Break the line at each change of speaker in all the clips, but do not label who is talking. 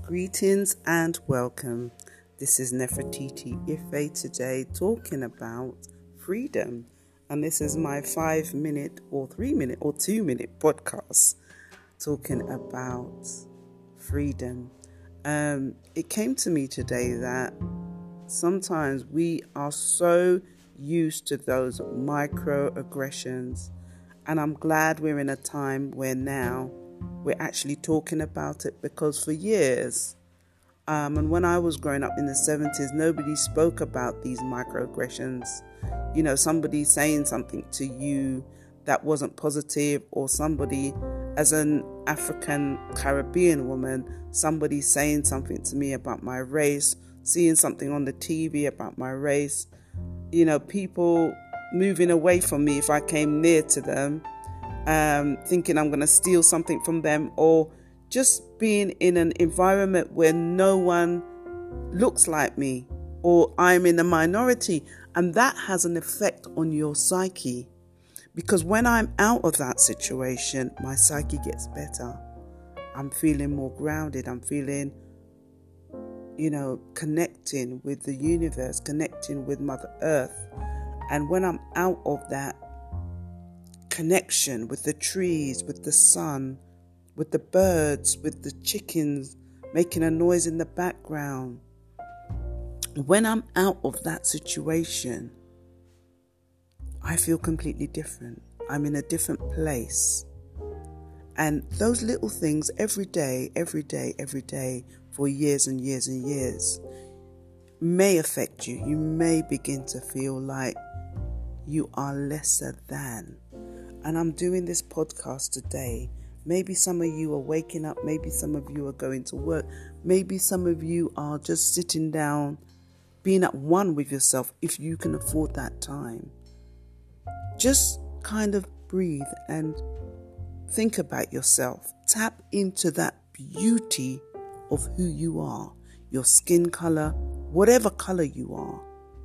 Greetings and welcome. This is Nefertiti Ife today talking about freedom. And this is my 5-minute or 3-minute or 2-minute podcast talking about freedom. It came to me today that sometimes we are so used to those microaggressions, and I'm glad we're in a time where now we're actually talking about it, because for years, and when I was growing up in the 70s, nobody spoke about these microaggressions. You know, somebody saying something to you that wasn't positive, or somebody, as an African Caribbean woman, somebody saying something to me about my race, seeing something on the TV about my race, you know, people moving away from me if I came near to them, thinking I'm going to steal something from them, or just being in an environment where no one looks like me, or I'm in a minority. And that has an effect on your psyche, because when I'm out of that situation, my psyche gets better. I'm feeling more grounded. I'm feeling, connecting with the universe, connecting with Mother Earth. And when I'm out of that connection with the trees, with the sun, with the birds, with the chickens making a noise in the background, when I'm out of that situation, I feel completely different. I'm in a different place. And those little things every day, for years and years and years may affect you. You may begin to feel like you are lesser than. And I'm doing this podcast today. Maybe some of you are waking up. Maybe some of you are going to work. Maybe some of you are just sitting down, being at one with yourself, if you can afford that time. Just kind of breathe and think about yourself. Tap into that beauty of who you are, your skin color, whatever color you are.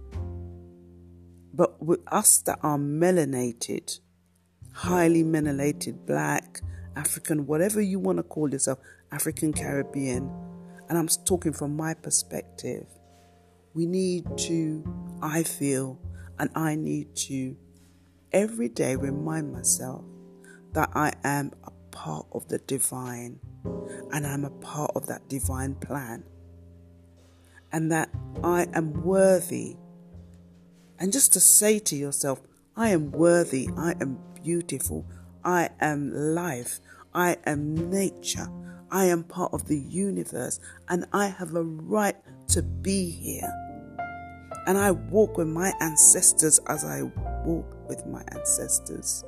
But with us that are melanated, highly melanated, black, African, whatever you want to call yourself, African Caribbean, and I'm talking from my perspective, we need to, I feel, and I need to every day remind myself that I am a part of the divine, and I'm a part of that divine plan, and that I am worthy. And just to say to yourself, I am worthy, I am beautiful, I am life, I am nature, I am part of the universe, and I have a right to be here. And I walk with my ancestors as I walk with my ancestors,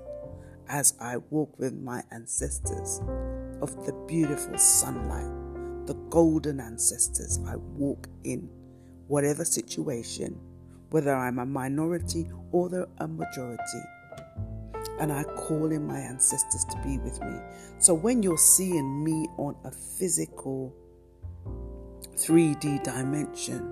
of the beautiful sunlight, the golden ancestors. I walk in whatever situation, whether I'm a minority or a majority. And I call in my ancestors to be with me. So when you're seeing me on a physical 3D dimension,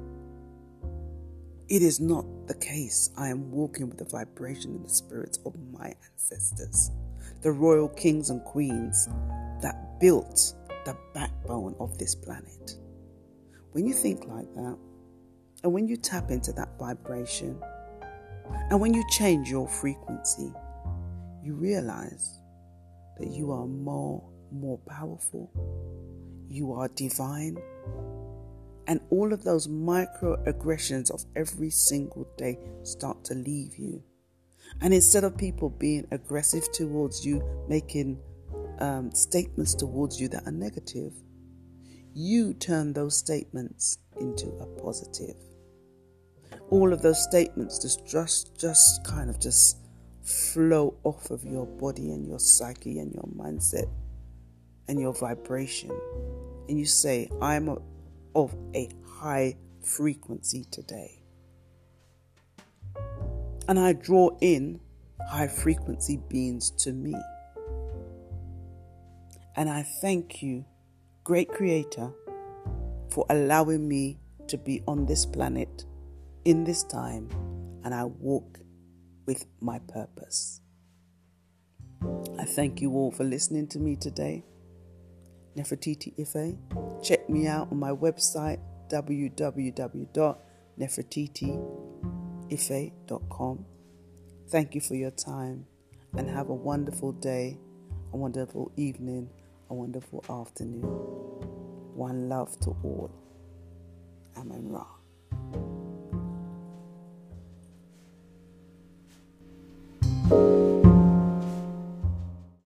it is not the case. I am walking with the vibration and the spirits of my ancestors, the royal kings and queens that built the backbone of this planet. When you think like that, and when you tap into that vibration, and when you change your frequency, you realize that you are more powerful. You are divine. And all of those microaggressions of every single day start to leave you. And instead of people being aggressive towards you, making statements towards you that are negative, you turn those statements into a positive. All of those statements just kind of flow off of your body and your psyche and your mindset and your vibration. And you say, I'm of a high frequency today. And I draw in high frequency beings to me. And I thank you, great Creator, for allowing me to be on this planet in this time, and I walk with my purpose. I thank you all for listening to me today. Nefertiti Ife. Check me out on my website, www.nefertitiife.com. Thank you for your time and have a wonderful day, a wonderful evening, a wonderful afternoon. One love to all. Amen Ra.